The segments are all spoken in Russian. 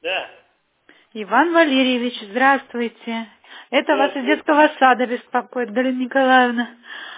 Да. Иван Валерьевич, здравствуйте. Это вас из детского сада беспокоит, Галина Николаевна.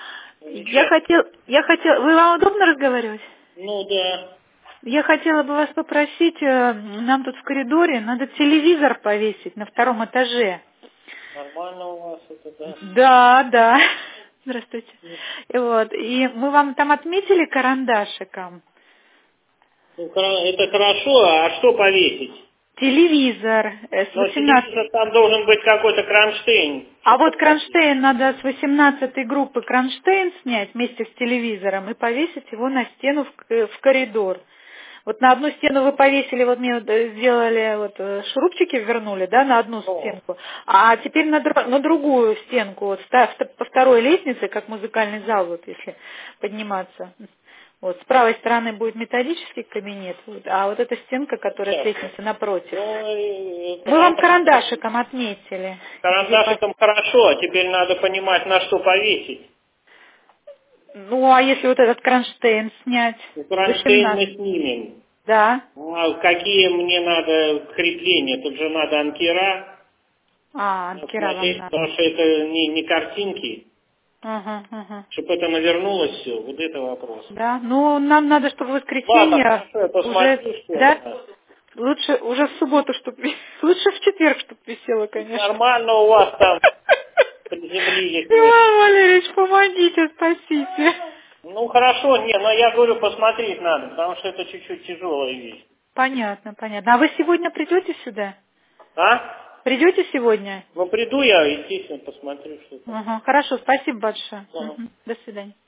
Вы вам удобно разговаривать? Ну да. Я хотела бы вас попросить, нам тут в коридоре надо телевизор повесить на 2-м этаже. Нормально у вас это, да? Да. Здравствуйте. Вот. И мы вам там отметили карандашиком. Ну, это хорошо, а что повесить? Телевизор с Но 18... телевизор там должен быть какой-то кронштейн. А вот кронштейн надо с 18-й группы кронштейн снять вместе с телевизором и повесить его на стену в коридор. Вот на одну стену вы повесили, вот мне сделали, шурупчики вернули, да, на одну стенку, а теперь на другую стенку, вот по второй лестнице, как музыкальный зал, вот если подниматься. Вот, с правой стороны будет методический кабинет, а вот эта стенка, которая с лестницы напротив. Мы вам карандашиком отметили. Карандашиком хорошо, а теперь надо понимать, на что повесить. Ну, а если вот этот кронштейн снять? Кронштейн мы снимем. Да. А какие мне надо крепления? Тут же надо анкера. Анкера вам надо. Потому что это не картинки. Чтобы это навернулось все, вот это вопрос. Да, ну нам надо, чтобы в воскресенье хорошо, я посмотрю, уже, что да? это. Лучше уже в субботу, чтобы лучше в четверг, чтобы висело, конечно. Нормально у вас там приземлились. Иван Валерьевич, помогите, спасите. Ну хорошо, но я говорю, посмотреть надо, потому что это чуть-чуть тяжелая вещь. Понятно. А вы сегодня придете сюда? А? Придете сегодня? Ну приду я, естественно, посмотрю, что там. Хорошо, спасибо большое. Ага. До свидания.